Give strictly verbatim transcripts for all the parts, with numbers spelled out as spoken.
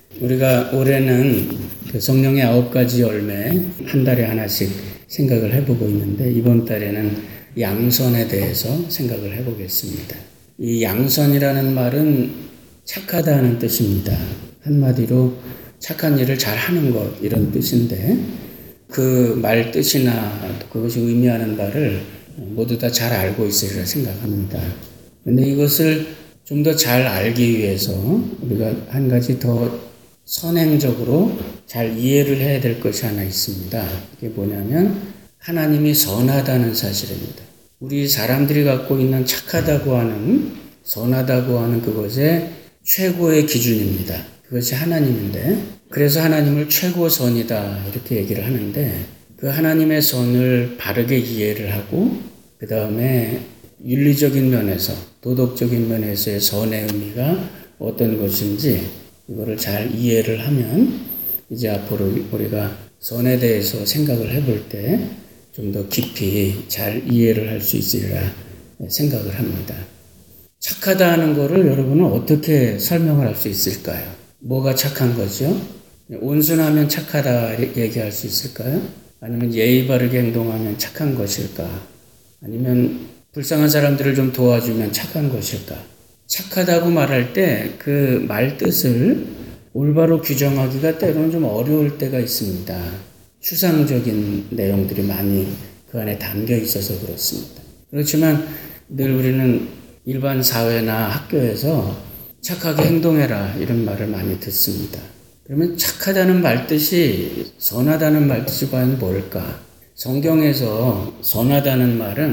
우리가 올해는 그 성령의 아홉 가지 열매 한 달에 하나씩 생각을 해보고 있는데 이번 달에는 양선에 대해서 생각을 해보겠습니다. 이 양선이라는 말은 착하다는 뜻입니다. 한마디로 착한 일을 잘 하는 것 이런 뜻인데 그 말 뜻이나 그것이 의미하는 바를 모두 다 잘 알고 있으리라 생각합니다. 그런데 이것을 좀 더 잘 알기 위해서 우리가 한 가지 더 선행적으로 잘 이해를 해야 될 것이 하나 있습니다. 그게 뭐냐면 하나님이 선하다는 사실입니다. 우리 사람들이 갖고 있는 착하다고 하는, 선하다고 하는 그것의 최고의 기준입니다. 그것이 하나님인데, 그래서 하나님을 최고선이다 이렇게 얘기를 하는데, 그 하나님의 선을 바르게 이해를 하고 그 다음에 윤리적인 면에서, 도덕적인 면에서의 선의 의미가 어떤 것인지 이거를 잘 이해를 하면 이제 앞으로 우리가 선에 대해서 생각을 해볼 때 좀 더 깊이 잘 이해를 할 수 있으리라 생각을 합니다. 착하다 하는 거를 여러분은 어떻게 설명을 할 수 있을까요? 뭐가 착한 거죠? 온순하면 착하다 얘기할 수 있을까요? 아니면 예의 바르게 행동하면 착한 것일까? 아니면 불쌍한 사람들을 좀 도와주면 착한 것일까? 착하다고 말할 때 그 말 뜻을 올바로 규정하기가 때로는 좀 어려울 때가 있습니다. 추상적인 내용들이 많이 그 안에 담겨 있어서 그렇습니다. 그렇지만 늘 우리는 일반 사회나 학교에서 착하게 행동해라 이런 말을 많이 듣습니다. 그러면 착하다는 말뜻이 선하다는 말뜻이 과연 뭘까? 성경에서 선하다는 말은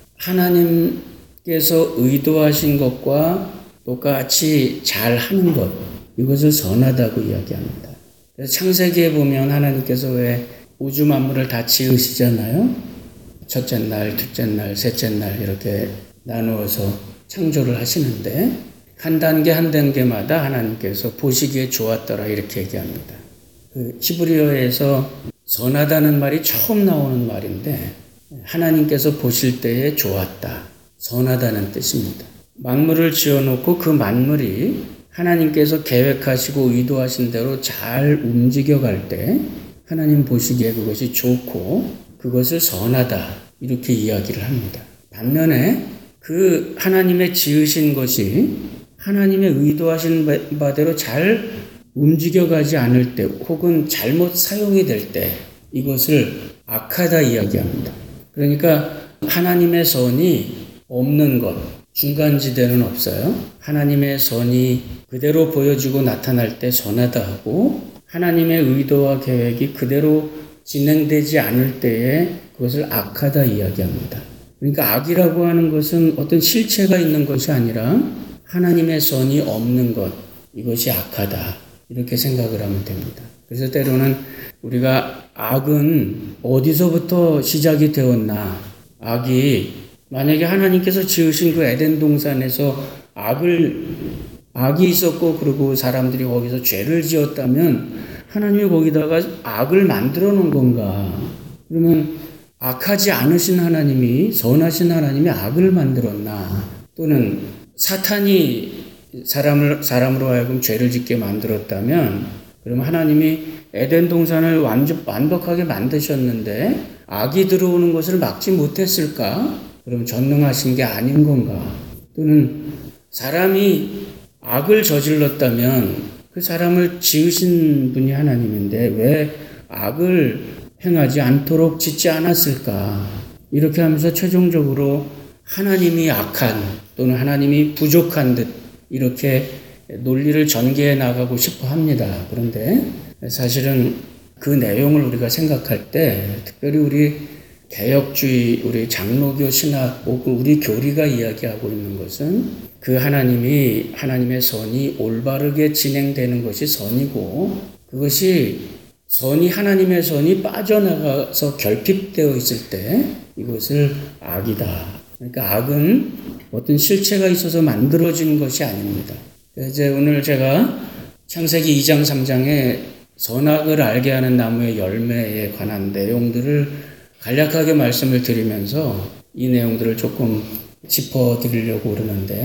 하나님께서 의도하신 것과 똑같이 잘하는 것, 이것을 선하다고 이야기합니다. 그래서 창세기에 보면 하나님께서 왜 우주 만물을 다 지으시잖아요. 첫째 날, 둘째 날, 셋째 날 이렇게 나누어서 창조를 하시는데 한 단계 한 단계마다 하나님께서 보시기에 좋았더라 이렇게 얘기합니다. 그 히브리어에서 선하다는 말이 처음 나오는 말인데 하나님께서 보실 때에 좋았다, 선하다는 뜻입니다. 만물을 지어놓고 그 만물이 하나님께서 계획하시고 의도하신 대로 잘 움직여갈 때 하나님 보시기에 그것이 좋고 그것을 선하다 이렇게 이야기를 합니다. 반면에 그 하나님의 지으신 것이 하나님의 의도하신 바대로 잘 움직여가지 않을 때 혹은 잘못 사용이 될 때 이것을 악하다 이야기합니다. 그러니까 하나님의 선이 없는 것, 중간지대는 없어요. 하나님의 선이 그대로 보여지고 나타날 때 선하다 하고 하나님의 의도와 계획이 그대로 진행되지 않을 때에 그것을 악하다 이야기합니다. 그러니까 악이라고 하는 것은 어떤 실체가 있는 것이 아니라 하나님의 선이 없는 것, 이것이 악하다 이렇게 생각을 하면 됩니다. 그래서 때로는 우리가 악은 어디서부터 시작이 되었나, 악이 만약에 하나님께서 지으신 그 에덴 동산에서 악을, 악이 있었고 그리고 사람들이 거기서 죄를 지었다면 하나님이 거기다가 악을 만들어 놓은 건가? 그러면 악하지 않으신 하나님이, 선하신 하나님이 악을 만들었나? 또는 사탄이 사람을, 사람으로 하여금 죄를 짓게 만들었다면 그러면 하나님이 에덴 동산을 완전, 완벽하게 만드셨는데 악이 들어오는 것을 막지 못했을까? 그럼 전능하신 게 아닌 건가? 또는 사람이 악을 저질렀다면 그 사람을 지으신 분이 하나님인데 왜 악을 행하지 않도록 짓지 않았을까? 이렇게 하면서 최종적으로 하나님이 악한 또는 하나님이 부족한 듯 이렇게 논리를 전개해 나가고 싶어 합니다. 그런데 사실은 그 내용을 우리가 생각할 때 특별히 우리 개혁주의, 우리 장로교 신학, 혹은 우리 교리가 이야기하고 있는 것은 그 하나님이, 하나님의 선이 올바르게 진행되는 것이 선이고 그것이 선이, 하나님의 선이 빠져나가서 결핍되어 있을 때 이것을 악이다. 그러니까 악은 어떤 실체가 있어서 만들어진 것이 아닙니다. 이제 오늘 제가 창세기 이 장 삼 장에 선악을 알게 하는 나무의 열매에 관한 내용들을 간략하게 말씀을 드리면서 이 내용들을 조금 짚어드리려고 그러는데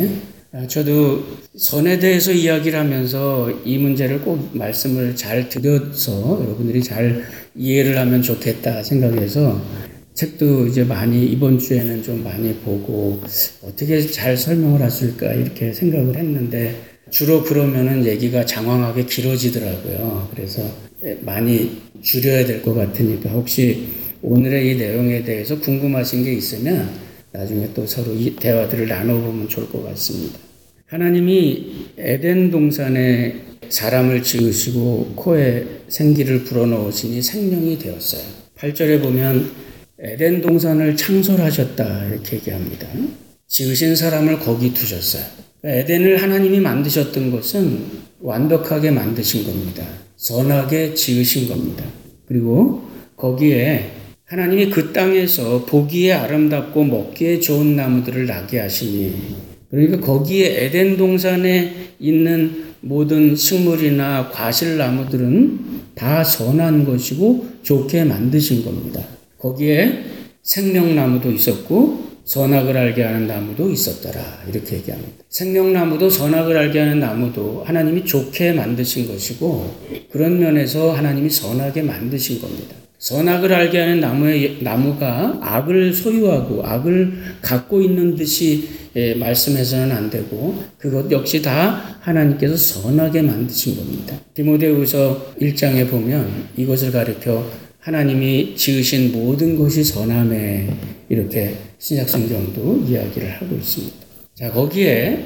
저도 선에 대해서 이야기를 하면서 이 문제를 꼭 말씀을 잘 드려서 여러분들이 잘 이해를 하면 좋겠다 생각해서 책도 이제 많이 이번 주에는 좀 많이 보고 어떻게 잘 설명을 했을까 이렇게 생각을 했는데 주로 그러면은 얘기가 장황하게 길어지더라고요. 그래서 많이 줄여야 될 것 같으니까 혹시 오늘의 이 내용에 대해서 궁금하신 게 있으면 나중에 또 서로 이 대화들을 나눠보면 좋을 것 같습니다. 하나님이 에덴 동산에 사람을 지으시고 코에 생기를 불어넣으시니 생명이 되었어요. 팔 절에 보면 에덴 동산을 창설하셨다 이렇게 얘기합니다. 지으신 사람을 거기 두셨어요. 에덴을 하나님이 만드셨던 것은 완벽하게 만드신 겁니다. 선하게 지으신 겁니다. 그리고 거기에 하나님이 그 땅에서 보기에 아름답고 먹기에 좋은 나무들을 나게 하시니 그러니까 거기에 에덴 동산에 있는 모든 식물이나 과실나무들은 다 선한 것이고 좋게 만드신 겁니다. 거기에 생명나무도 있었고 선악을 알게 하는 나무도 있었더라 이렇게 얘기합니다. 생명나무도 선악을 알게 하는 나무도 하나님이 좋게 만드신 것이고 그런 면에서 하나님이 선하게 만드신 겁니다. 선악을 알게 하는 나무의, 나무가 악을 소유하고 악을 갖고 있는 듯이 예, 말씀해서는 안 되고 그것 역시 다 하나님께서 선하게 만드신 겁니다. 디모데후서 일 장에 보면 이것을 가리켜 하나님이 지으신 모든 것이 선함에 이렇게 신약성경도 이야기를 하고 있습니다. 자, 거기에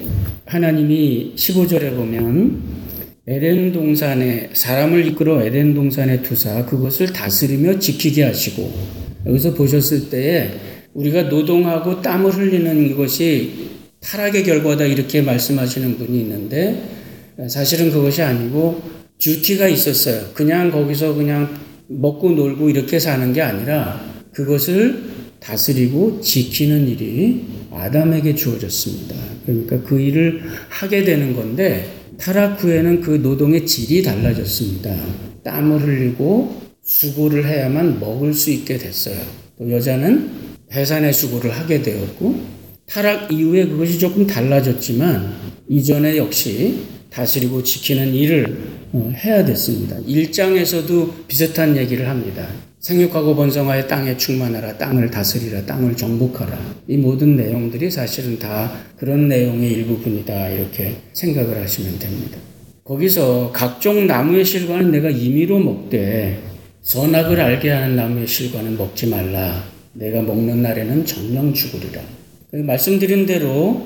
하나님이 십오 절에 보면 에덴 동산에 사람을 이끌어 에덴 동산에 두사 그것을 다스리며 지키게 하시고 여기서 보셨을 때에 우리가 노동하고 땀을 흘리는 이것이 타락의 결과다 이렇게 말씀하시는 분이 있는데 사실은 그것이 아니고 듀티가 있었어요. 그냥 거기서 그냥 먹고 놀고 이렇게 사는 게 아니라 그것을 다스리고 지키는 일이 아담에게 주어졌습니다. 그러니까 그 일을 하게 되는 건데 타락 후에는 그 노동의 질이 달라졌습니다. 땀을 흘리고 수고를 해야만 먹을 수 있게 됐어요. 또 여자는 해산의 수고를 하게 되었고 타락 이후에 그것이 조금 달라졌지만 이전에 역시 다스리고 지키는 일을 해야 됐습니다. 일 장에서도 비슷한 얘기를 합니다. 생육하고 번성하여 땅에 충만하라, 땅을 다스리라, 땅을 정복하라. 이 모든 내용들이 사실은 다 그런 내용의 일부분이다 이렇게 생각을 하시면 됩니다. 거기서 각종 나무의 실과는 내가 임의로 먹되 선악을 알게 하는 나무의 실과는 먹지 말라. 내가 먹는 날에는 정령 죽으리라. 말씀드린 대로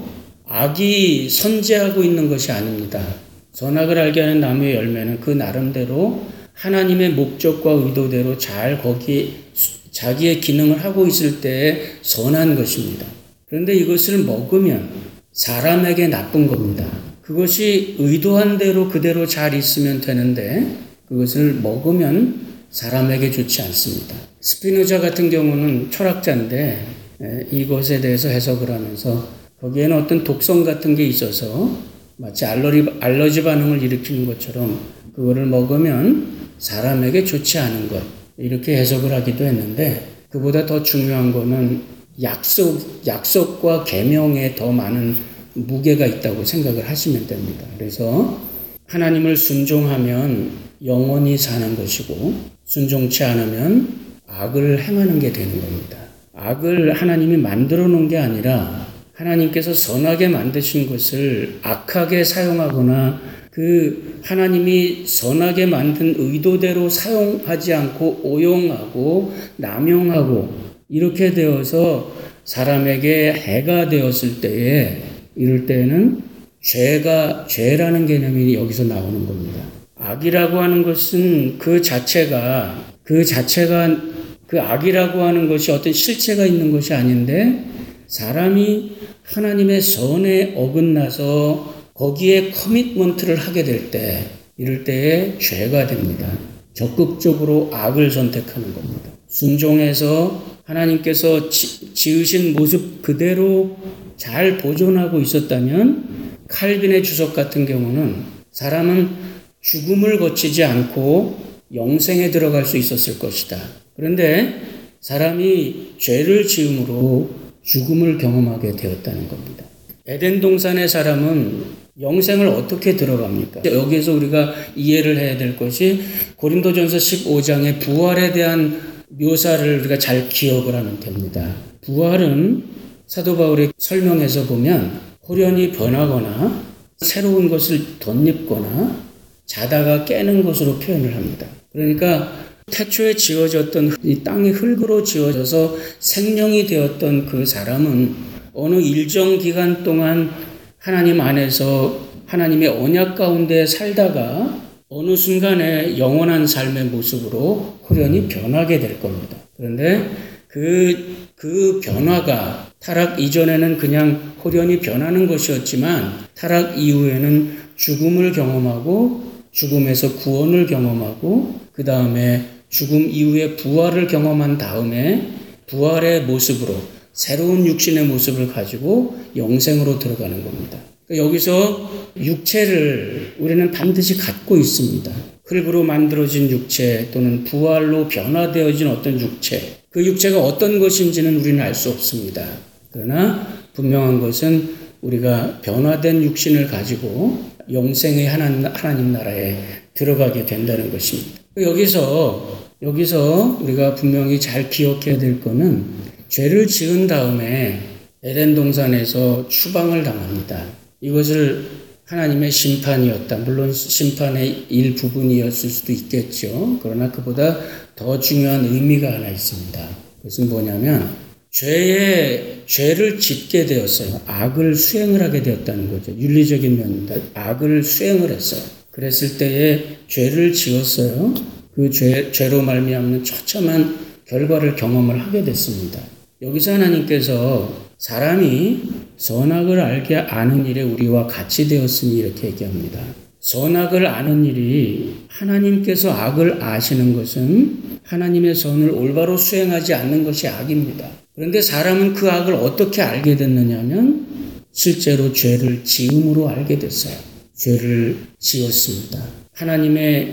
악이 선재하고 있는 것이 아닙니다. 선악을 알게 하는 나무의 열매는 그 나름대로 하나님의 목적과 의도대로 잘 거기 자기의 기능을 하고 있을 때에 선한 것입니다. 그런데 이것을 먹으면 사람에게 나쁜 겁니다. 그것이 의도한 대로 그대로 잘 있으면 되는데 그것을 먹으면 사람에게 좋지 않습니다. 스피노자 같은 경우는 철학자인데 이것에 대해서 해석을 하면서 거기에는 어떤 독성 같은 게 있어서 마치 알러지, 알러지 반응을 일으키는 것처럼 그거를 먹으면 사람에게 좋지 않은 것 이렇게 해석을 하기도 했는데 그보다 더 중요한 거는 약속, 약속과 계명에 더 많은 무게가 있다고 생각을 하시면 됩니다. 그래서 하나님을 순종하면 영원히 사는 것이고 순종치 않으면 악을 행하는 게 되는 겁니다. 악을 하나님이 만들어 놓은 게 아니라 하나님께서 선하게 만드신 것을 악하게 사용하거나 그 하나님이 선하게 만든 의도대로 사용하지 않고 오용하고 남용하고 이렇게 되어서 사람에게 해가 되었을 때에 이럴 때는 죄가 죄라는 개념이 여기서 나오는 겁니다. 악이라고 하는 것은 그 자체가 그 자체가 그 악이라고 하는 것이 어떤 실체가 있는 것이 아닌데 사람이 하나님의 선에 어긋나서 거기에 커미트먼트를 하게 될 때 이럴 때에 죄가 됩니다. 적극적으로 악을 선택하는 겁니다. 순종해서 하나님께서 지, 지으신 모습 그대로 잘 보존하고 있었다면 칼빈의 주석 같은 경우는 사람은 죽음을 거치지 않고 영생에 들어갈 수 있었을 것이다. 그런데 사람이 죄를 지음으로 죽음을 경험하게 되었다는 겁니다. 에덴 동산의 사람은 영생을 어떻게 들어갑니까? 여기에서 우리가 이해를 해야 될 것이 고린도전서 십오 장의 부활에 대한 묘사를 우리가 잘 기억을 하면 됩니다. 부활은 사도 바울이 설명해서 보면 호련히 변하거나 새로운 것을 덧입거나 자다가 깨는 것으로 표현을 합니다. 그러니까 태초에 지어졌던 이 땅이 흙으로 지어져서 생명이 되었던 그 사람은 어느 일정 기간 동안 하나님 안에서 하나님의 언약 가운데 살다가 어느 순간에 영원한 삶의 모습으로 호련히 변하게 될 겁니다. 그런데 그, 그 변화가 타락 이전에는 그냥 호련히 변하는 것이었지만 타락 이후에는 죽음을 경험하고 죽음에서 구원을 경험하고 그 다음에 죽음 이후에 부활을 경험한 다음에 부활의 모습으로 새로운 육신의 모습을 가지고 영생으로 들어가는 겁니다. 그러니까 여기서 육체를 우리는 반드시 갖고 있습니다. 흙으로 만들어진 육체 또는 부활로 변화되어진 어떤 육체, 그 육체가 어떤 것인지는 우리는 알 수 없습니다. 그러나 분명한 것은 우리가 변화된 육신을 가지고 영생의 하나님, 하나님 나라에 들어가게 된다는 것입니다. 여기서 여기서 우리가 분명히 잘 기억해야 될 것은 죄를 지은 다음에 에덴 동산에서 추방을 당합니다. 이것을 하나님의 심판이었다. 물론 심판의 일부분이었을 수도 있겠죠. 그러나 그보다 더 중요한 의미가 하나 있습니다. 그것은 뭐냐면 죄에 죄를 짓게 되었어요. 악을 수행을 하게 되었다는 거죠. 윤리적인 면입니다. 악을 수행을 했어요. 그랬을 때에 죄를 지었어요. 그 죄, 죄로 말미암는 처참한 결과를 경험을 하게 됐습니다. 여기서 하나님께서 사람이 선악을 알게 아는 일에 우리와 같이 되었으니 이렇게 얘기합니다. 선악을 아는 일이 하나님께서 악을 아시는 것은 하나님의 선을 올바로 수행하지 않는 것이 악입니다. 그런데 사람은 그 악을 어떻게 알게 됐느냐면 실제로 죄를 지음으로 알게 됐어요. 죄를 지었습니다. 하나님의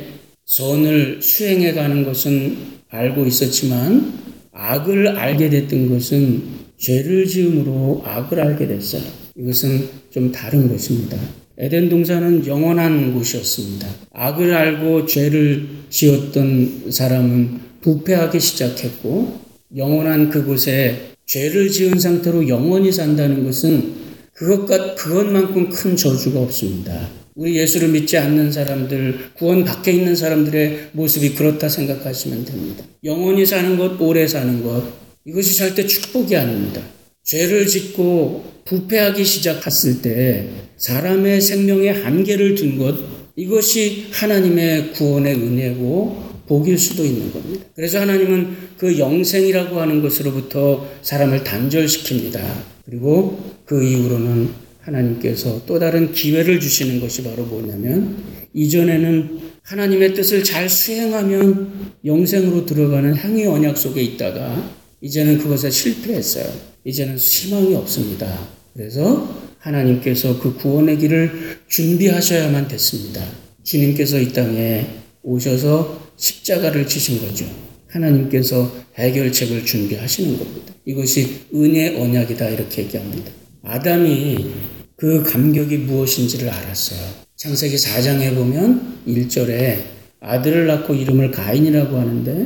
선을 수행해가는 것은 알고 있었지만 악을 알게 됐던 것은 죄를 지음으로 악을 알게 됐어요. 이것은 좀 다른 것입니다. 에덴 동산은 영원한 곳이었습니다. 악을 알고 죄를 지었던 사람은 부패하기 시작했고 영원한 그곳에 죄를 지은 상태로 영원히 산다는 것은 그것과 그것만큼 큰 저주가 없습니다. 우리 예수를 믿지 않는 사람들, 구원 밖에 있는 사람들의 모습이 그렇다 생각하시면 됩니다. 영원히 사는 것, 오래 사는 것, 이것이 절대 축복이 아닙니다. 죄를 짓고 부패하기 시작했을 때 사람의 생명에 한계를 둔 것, 이것이 하나님의 구원의 은혜고 복일 수도 있는 겁니다. 그래서 하나님은 그 영생이라고 하는 것으로부터 사람을 단절시킵니다. 그리고 그 이후로는 하나님께서 또 다른 기회를 주시는 것이 바로 뭐냐면 이전에는 하나님의 뜻을 잘 수행하면 영생으로 들어가는 행위 언약 속에 있다가 이제는 그것에 실패했어요. 이제는 희망이 없습니다. 그래서 하나님께서 그 구원의 길을 준비하셔야만 됐습니다. 주님께서 이 땅에 오셔서 십자가를 지신 거죠. 하나님께서 해결책을 준비하시는 겁니다. 이것이 은혜의 언약이다 이렇게 얘기합니다. 아담이 그 감격이 무엇인지를 알았어요. 창세기 사 장에 보면 일 절에 아들을 낳고 이름을 가인이라고 하는데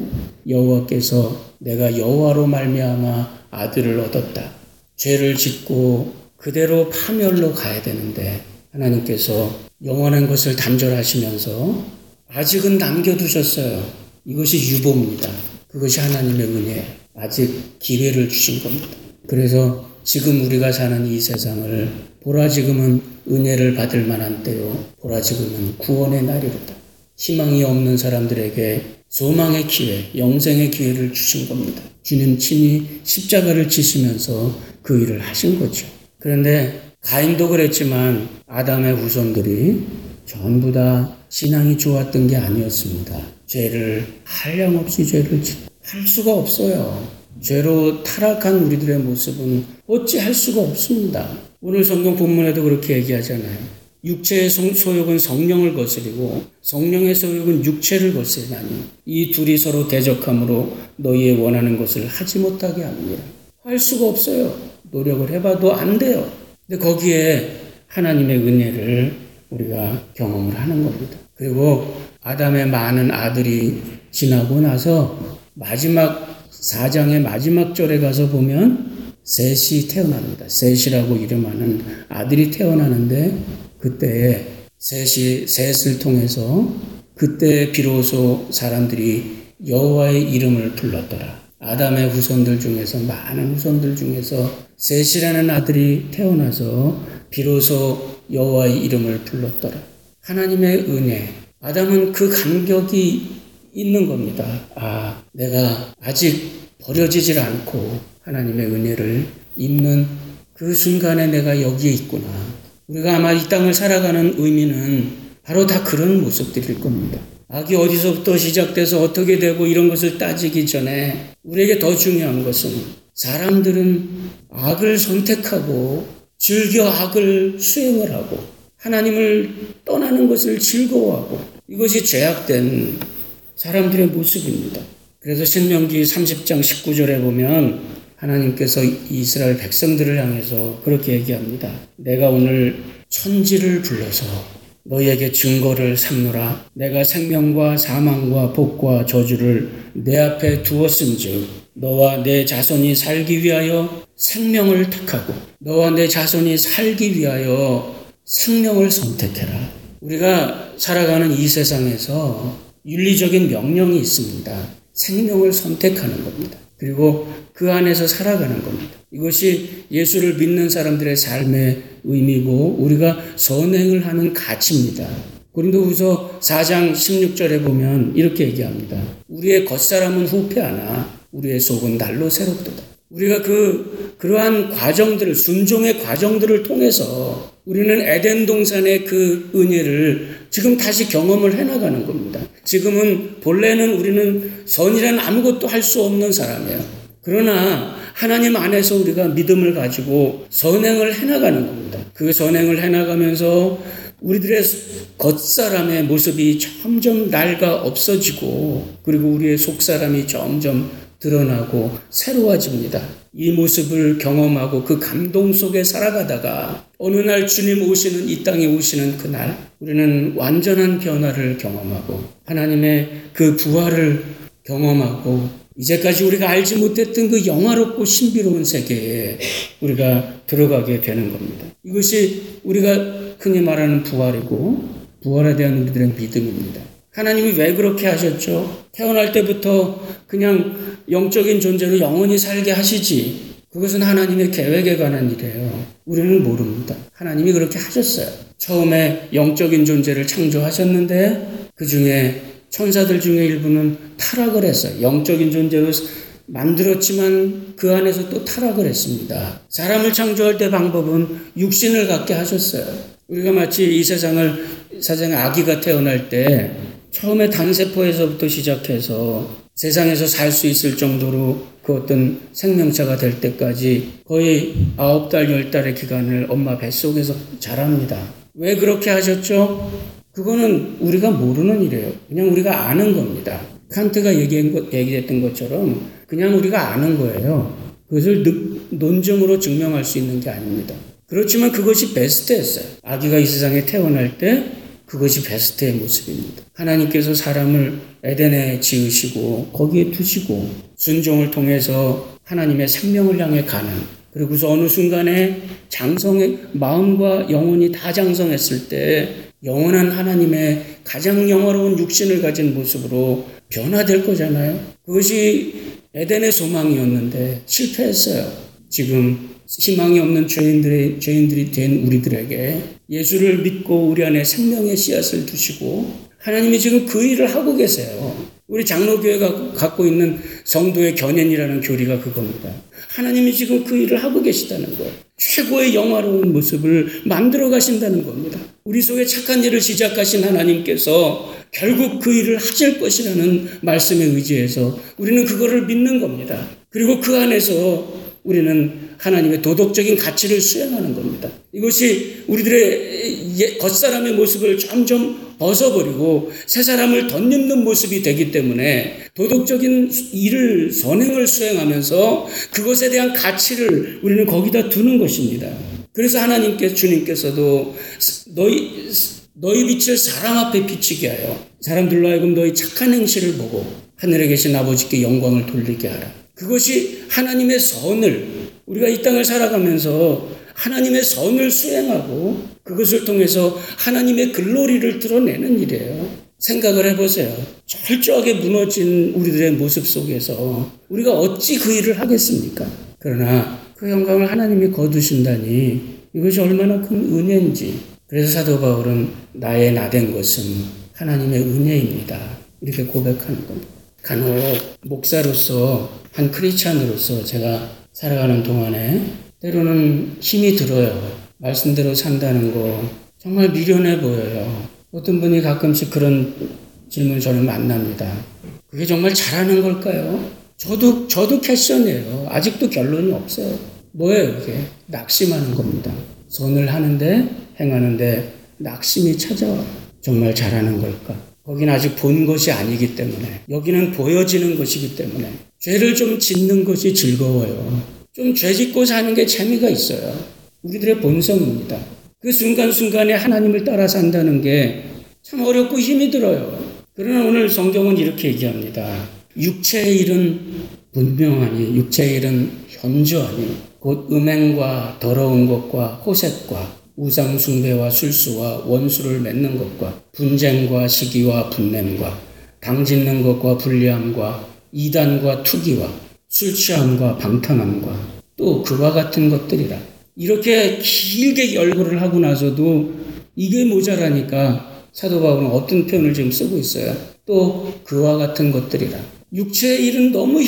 여호와께서 내가 여호와로 말미암아 아들을 얻었다. 죄를 짓고 그대로 파멸로 가야 되는데 하나님께서 영원한 것을 단절하시면서 아직은 남겨두셨어요. 이것이 유보입니다. 그것이 하나님의 은혜. 아직 기회를 주신 겁니다. 그래서 지금 우리가 사는 이 세상을 보라 지금은 은혜를 받을 만한 때요. 보라 지금은 구원의 날이로다. 희망이 없는 사람들에게 소망의 기회, 영생의 기회를 주신 겁니다. 주님 친히 십자가를 지시면서 그 일을 하신 거죠. 그런데 가인도 그랬지만 아담의 후손들이 전부 다 신앙이 좋았던 게 아니었습니다. 죄를 한량없이 죄를 할 수가 없어요. 죄로 타락한 우리들의 모습은 어찌할 수가 없습니다. 오늘 성경 본문에도 그렇게 얘기하잖아요. 육체의 소욕은 성령을 거스리고 성령의 소욕은 육체를 거스리나니 이 둘이 서로 대적함으로 너희의 원하는 것을 하지 못하게 합니다. 할 수가 없어요. 노력을 해봐도 안 돼요. 근데 거기에 하나님의 은혜를 우리가 경험을 하는 겁니다. 그리고 아담의 많은 아들이 지나고 나서 마지막 사 장의 마지막 절에 가서 보면 셋이 태어납니다. 셋이라고 이름하는 아들이 태어나는데 그때 셋이 셋을 통해서 그때 비로소 사람들이 여호와의 이름을 불렀더라. 아담의 후손들 중에서 많은 후손들 중에서 셋이라는 아들이 태어나서 비로소 여호와의 이름을 불렀더라. 하나님의 은혜. 아담은 그 감격이 있는 겁니다. 아, 내가 아직 버려지질 않고 하나님의 은혜를 입는 그 순간에 내가 여기에 있구나. 우리가 아마 이 땅을 살아가는 의미는 바로 다 그런 모습들일 겁니다. 악이 어디서부터 시작돼서 어떻게 되고 이런 것을 따지기 전에 우리에게 더 중요한 것은 사람들은 악을 선택하고 즐겨 악을 수행을 하고 하나님을 떠나는 것을 즐거워하고 이것이 죄악된 사람들의 모습입니다. 그래서 신명기 삼십 장 십구 절에 보면 하나님께서 이스라엘 백성들을 향해서 그렇게 얘기합니다. 내가 오늘 천지를 불러서 너희에게 증거를 삼노라. 내가 생명과 사망과 복과 저주를 내 앞에 두었은즉 너와 내 자손이 살기 위하여 생명을 택하고 너와 내 자손이 살기 위하여 생명을 선택해라. 우리가 살아가는 이 세상에서 윤리적인 명령이 있습니다. 생명을 선택하는 겁니다. 그리고 그 안에서 살아가는 겁니다. 이것이 예수를 믿는 사람들의 삶의 의미고 우리가 선행을 하는 가치입니다. 고린도후서 사 장 십육 절에 보면 이렇게 얘기합니다. 우리의 겉사람은 후패하나 우리의 속은 날로 새롭도다. 우리가 그 그러한 과정들을 순종의 과정들을 통해서 우리는 에덴 동산의 그 은혜를 지금 다시 경험을 해나가는 겁니다. 지금은 본래는 우리는 선이란 아무것도 할 수 없는 사람이에요. 그러나 하나님 안에서 우리가 믿음을 가지고 선행을 해나가는 겁니다. 그 선행을 해나가면서 우리들의 겉사람의 모습이 점점 낡아 없어지고 그리고 우리의 속사람이 점점 드러나고 새로워집니다. 이 모습을 경험하고 그 감동 속에 살아가다가 어느 날 주님 오시는 이 땅에 오시는 그날 우리는 완전한 변화를 경험하고 하나님의 그 부활을 경험하고 이제까지 우리가 알지 못했던 그 영화롭고 신비로운 세계에 우리가 들어가게 되는 겁니다. 이것이 우리가 흔히 말하는 부활이고 부활에 대한 우리들의 믿음입니다. 하나님이 왜 그렇게 하셨죠? 태어날 때부터 그냥 영적인 존재로 영원히 살게 하시지. 그것은 하나님의 계획에 관한 일이에요. 우리는 모릅니다. 하나님이 그렇게 하셨어요. 처음에 영적인 존재를 창조하셨는데 그 중에 천사들 중에 일부는 타락을 했어요. 영적인 존재로 만들었지만 그 안에서 또 타락을 했습니다. 사람을 창조할 때 방법은 육신을 갖게 하셨어요. 우리가 마치 이 세상을 세상에 아기가 태어날 때 처음에 단세포에서부터 시작해서 세상에서 살 수 있을 정도로 그 어떤 생명체가 될 때까지 거의 아홉 달, 열 달의 기간을 엄마 뱃속에서 자랍니다. 왜 그렇게 하셨죠? 그거는 우리가 모르는 일이에요. 그냥 우리가 아는 겁니다. 칸트가 얘기한 것, 얘기했던 것처럼 그냥 우리가 아는 거예요. 그것을 논증으로 증명할 수 있는 게 아닙니다. 그렇지만 그것이 베스트였어요. 아기가 이 세상에 태어날 때 그것이 베스트의 모습입니다. 하나님께서 사람을 에덴에 지으시고 거기에 두시고 순종을 통해서 하나님의 생명을 향해 가는 그리고서 어느 순간에 장성의 마음과 영혼이 다 장성했을 때 영원한 하나님의 가장 영화로운 육신을 가진 모습으로 변화될 거잖아요. 그것이 에덴의 소망이었는데 실패했어요. 지금 희망이 없는 죄인들의, 죄인들이 된 우리들에게 예수를 믿고 우리 안에 생명의 씨앗을 두시고 하나님이 지금 그 일을 하고 계세요. 우리 장로교회가 갖고 있는 성도의 견인이라는 교리가 그겁니다. 하나님이 지금 그 일을 하고 계시다는 거예요. 최고의 영화로운 모습을 만들어 가신다는 겁니다. 우리 속에 착한 일을 시작하신 하나님께서 결국 그 일을 하실 것이라는 말씀에 의지해서 우리는 그거를 믿는 겁니다. 그리고 그 안에서 우리는 하나님의 도덕적인 가치를 수행하는 겁니다. 이것이 우리들의 겉사람의 모습을 점점 벗어버리고 새 사람을 덧입는 모습이 되기 때문에 도덕적인 일을 선행을 수행하면서 그것에 대한 가치를 우리는 거기다 두는 것입니다. 그래서 하나님께 주님께서도 너희 너희 빛을 사람 앞에 비치게 하여 사람들로 하여금 너희 착한 행실을 보고 하늘에 계신 아버지께 영광을 돌리게 하라. 그것이 하나님의 선을 우리가 이 땅을 살아가면서 하나님의 선을 수행하고 그것을 통해서 하나님의 글로리를 드러내는 일이에요. 생각을 해보세요. 철저하게 무너진 우리들의 모습 속에서 우리가 어찌 그 일을 하겠습니까? 그러나 그 영광을 하나님이 거두신다니 이것이 얼마나 큰 은혜인지. 그래서 사도 바울은 나의 나된 것은 하나님의 은혜입니다. 이렇게 고백하는 겁니다. 간혹 목사로서 한 크리스찬으로서 제가 살아가는 동안에 때로는 힘이 들어요. 말씀대로 산다는 거 정말 미련해 보여요. 어떤 분이 가끔씩 그런 질문을 저는 만납니다. 그게 정말 잘하는 걸까요? 저도 저도 캐션이에요. 아직도 결론이 없어요. 뭐예요 이게? 낙심하는 겁니다. 선을 하는데 행하는데 낙심이 찾아와. 정말 잘하는 걸까? 거긴 아직 본 것이 아니기 때문에 여기는 보여지는 것이기 때문에 죄를 좀 짓는 것이 즐거워요. 좀 죄 짓고 사는 게 재미가 있어요. 우리들의 본성입니다. 그 순간순간에 하나님을 따라 산다는 게 참 어렵고 힘이 들어요. 그러나 오늘 성경은 이렇게 얘기합니다. 육체의 일은 분명하니 육체의 일은 현저하니 곧 음행과 더러운 것과 호색과 우상 숭배와 술수와 원수를 맺는 것과 분쟁과 시기와 분냄과 당짓는 것과 불리함과 이단과 투기와 술 취함과 방탕함과 또 그와 같은 것들이라. 이렇게 길게 열거를 하고 나서도 이게 모자라니까 사도 바울은 어떤 표현을 지금 쓰고 있어요. 또 그와 같은 것들이라. 육체의 일은 너무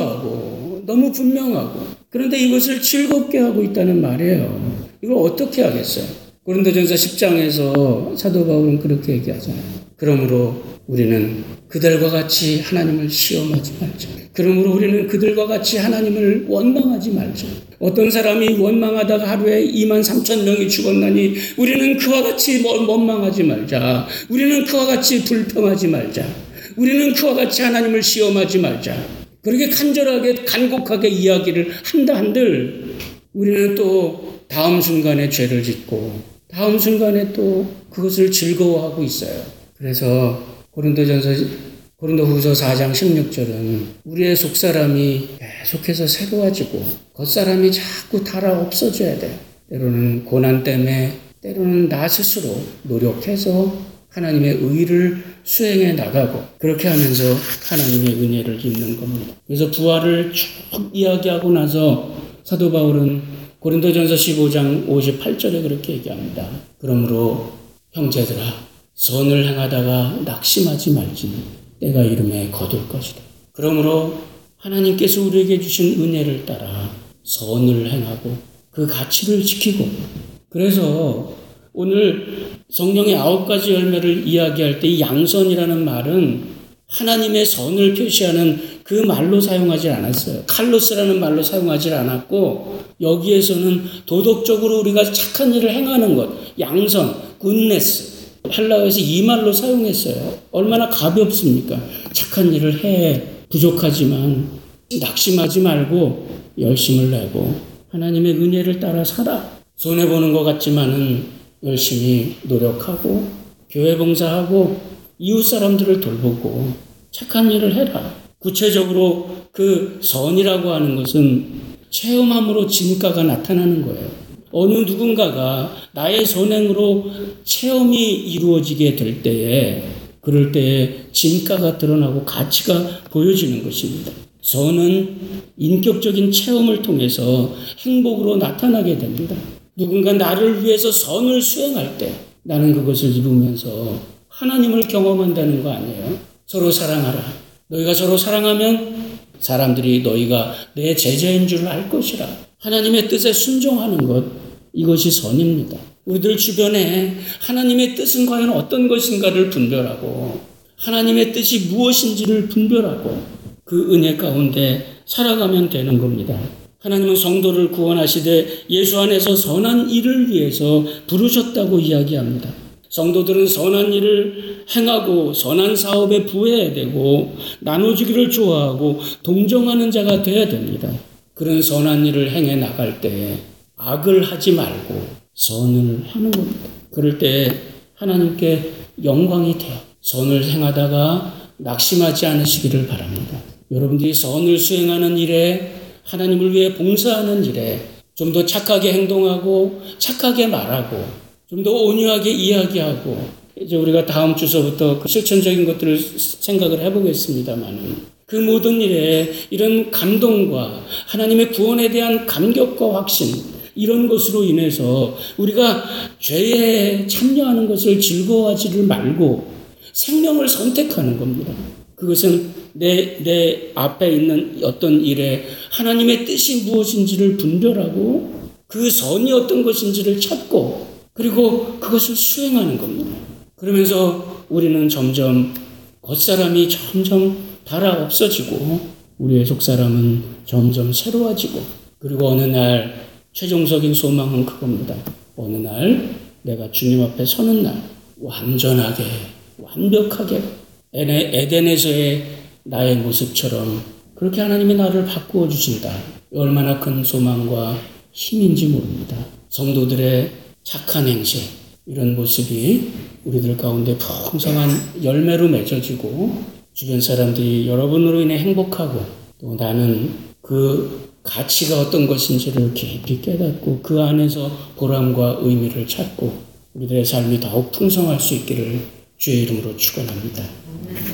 현저하고 너무 분명하고 그런데 이것을 즐겁게 하고 있다는 말이에요. 이걸 어떻게 하겠어요? 고린도전서 십 장에서 사도 바울은 그렇게 얘기하잖아요. 그러므로 우리는 그들과 같이 하나님을 시험하지 말자. 그러므로 우리는 그들과 같이 하나님을 원망하지 말자. 어떤 사람이 원망하다가 하루에 이만 삼천 명이 죽었나니 우리는 그와 같이 원망하지 말자. 우리는 그와 같이 불평하지 말자. 우리는 그와 같이 하나님을 시험하지 말자. 그렇게 간절하게 간곡하게 이야기를 한다 한들 우리는 또 다음 순간에 죄를 짓고 다음 순간에 또 그것을 즐거워하고 있어요. 그래서 고린도전서 고린도후서 사 장 십육 절은 우리의 속사람이 계속해서 새로워지고 겉사람이 자꾸 달아 없어져야 돼요. 때로는 고난 때문에 때로는 나 스스로 노력해서 하나님의 의를 수행해 나가고 그렇게 하면서 하나님의 은혜를 입는 겁니다. 그래서 부활을 쭉 이야기하고 나서 사도 바울은 고린도전서 십오 장 오십팔 절에 그렇게 얘기합니다. 그러므로 형제들아 선을 행하다가 낙심하지 말지 때가 이름에 거둘 것이다. 그러므로 하나님께서 우리에게 주신 은혜를 따라 선을 행하고 그 가치를 지키고 그래서 오늘 성령의 아홉 가지 열매를 이야기할 때 이 양선이라는 말은 하나님의 선을 표시하는 그 말로 사용하지 않았어요. 칼로스라는 말로 사용하지 않았고 여기에서는 도덕적으로 우리가 착한 일을 행하는 것, 양선, 굿네스 헬라어에서 이 말로 사용했어요. 얼마나 가볍습니까? 착한 일을 해 부족하지만 낙심하지 말고 열심을 내고 하나님의 은혜를 따라 살아. 손해보는 것 같지만은 열심히 노력하고 교회 봉사하고 이웃 사람들을 돌보고 착한 일을 해라. 구체적으로 그 선이라고 하는 것은 체험함으로 진가가 나타나는 거예요. 어느 누군가가 나의 선행으로 체험이 이루어지게 될 때에 그럴 때에 진가가 드러나고 가치가 보여지는 것입니다. 선은 인격적인 체험을 통해서 행복으로 나타나게 됩니다. 누군가 나를 위해서 선을 수행할 때 나는 그것을 이루면서 하나님을 경험한다는 거 아니에요? 서로 사랑하라. 너희가 서로 사랑하면 사람들이 너희가 내 제자인 줄 알 것이라. 하나님의 뜻에 순종하는 것, 이것이 선입니다. 우리들 주변에 하나님의 뜻은 과연 어떤 것인가를 분별하고 하나님의 뜻이 무엇인지를 분별하고 그 은혜 가운데 살아가면 되는 겁니다. 하나님은 성도를 구원하시되 예수 안에서 선한 일을 위해서 부르셨다고 이야기합니다. 성도들은 선한 일을 행하고 선한 사업에 부해야 되고 나눠주기를 좋아하고 동정하는 자가 되어야 됩니다. 그런 선한 일을 행해 나갈 때 악을 하지 말고 선을 하는 겁니다. 그럴 때 하나님께 영광이 돼요. 선을 행하다가 낙심하지 않으시기를 바랍니다. 여러분들이 선을 수행하는 일에, 하나님을 위해 봉사하는 일에 좀 더 착하게 행동하고 착하게 말하고 좀 더 온유하게 이야기하고, 이제 우리가 다음 주서부터 그 실천적인 것들을 생각을 해보겠습니다만, 그 모든 일에 이런 감동과 하나님의 구원에 대한 감격과 확신, 이런 것으로 인해서 우리가 죄에 참여하는 것을 즐거워하지를 말고 생명을 선택하는 겁니다. 그것은 내, 내 앞에 있는 어떤 일에 하나님의 뜻이 무엇인지를 분별하고 그 선이 어떤 것인지를 찾고 그리고 그것을 수행하는 겁니다. 그러면서 우리는 점점 겉사람이 점점 달아 없어지고 우리의 속사람은 점점 새로워지고, 그리고 어느 날 최종적인 소망은 그겁니다. 어느 날 내가 주님 앞에 서는 날 완전하게 완벽하게 에덴에서의 나의 모습처럼 그렇게 하나님이 나를 바꾸어 주신다. 얼마나 큰 소망과 힘인지 모릅니다. 성도들의 착한 행실, 이런 모습이 우리들 가운데 풍성한 열매로 맺어지고 주변 사람들이 여러분으로 인해 행복하고, 또 나는 그 가치가 어떤 것인지를 깊이 깨닫고 그 안에서 보람과 의미를 찾고 우리들의 삶이 더욱 풍성할 수 있기를 주의 이름으로 축원합니다.